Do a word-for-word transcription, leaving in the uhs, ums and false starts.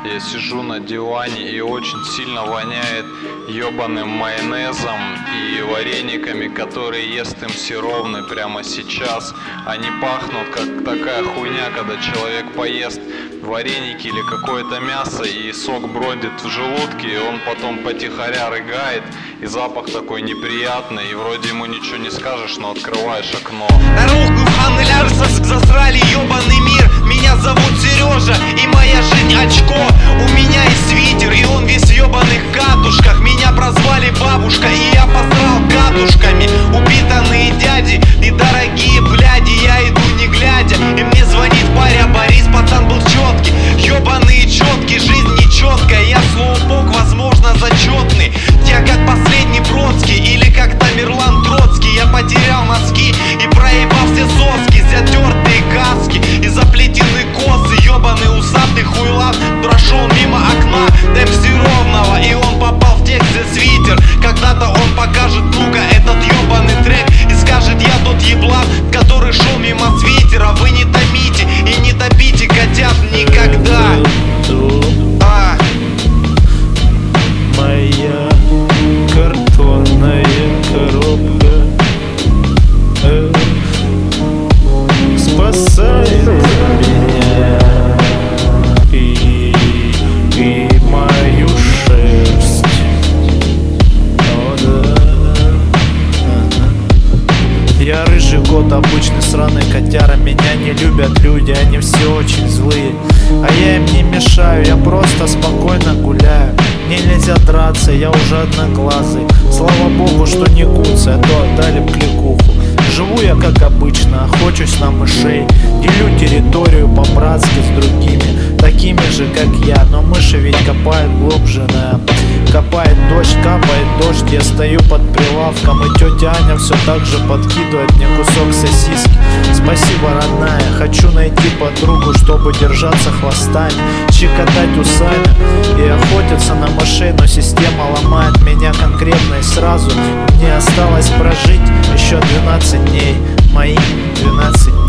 Я сижу на диване и очень сильно воняет ёбаным майонезом и варениками, которые ест эм си Ровный прямо сейчас. Они пахнут как такая хуйня, когда человек поест вареники или какое-то мясо и сок бродит в желудке, и он потом потихоря рыгает, и запах такой неприятный, и вроде ему ничего не скажешь, но открываешь окно. Засрали ёбаный мир. Меня зовут Сережа, и моя жизнь очко. У меня есть свитер, и он весь в ёбаных катушках. Меня прозвали бабушка, и я посрал катушками. Упитанные дяди и дорогие бляди. Я иду не глядя, и мне звонит паря Борис. Пацан был четкий, ёбаные четкий. Жизнь нечеткая, я слоупок, возможно зачетный. Я как последний Бродский, или как Тамерлан Троцкий. Я потерял носки и проебал все соски. Затертые каски и заплетены косы. Ёбаный усатый хуйлан прошел мимо окна эм си Ровного, и он попал в текст за свитер. Когда-то он покажет, ну-ка, этот ёбаный трек, и скажет: я тот еблан, который шел мимо свитера. Вы не томите и не топите котят никогда. А. Моя картонная коробка э, спасает меня и, и мою шерсть. О, да. Я рыжий кот, обычный сраный котяра. Меня не любят люди, они все очень злые. А я им не мешаю, я просто спокойно гуляю. Мне нельзя драться, я уже одноглазый. Слава богу, что не куцая, а то отдали б кликуху. Живу я как обычно, охочусь на мышей. Делю территорию по-братски с другими, такими же как я. Но мыши ведь копают глубже, да. Копает дождь, капает дождь. Я стою под прилавком, и тетя Аня все так же подкидывает мне кусок сосиски. Спасибо, родная, хочу найти подругу, чтобы держаться хвостами, щекотать усами и охотиться на мышей. Но система ломает меня конкретно и сразу. Мне осталось прожить еще двенадцать дней, мои двенадцать дней.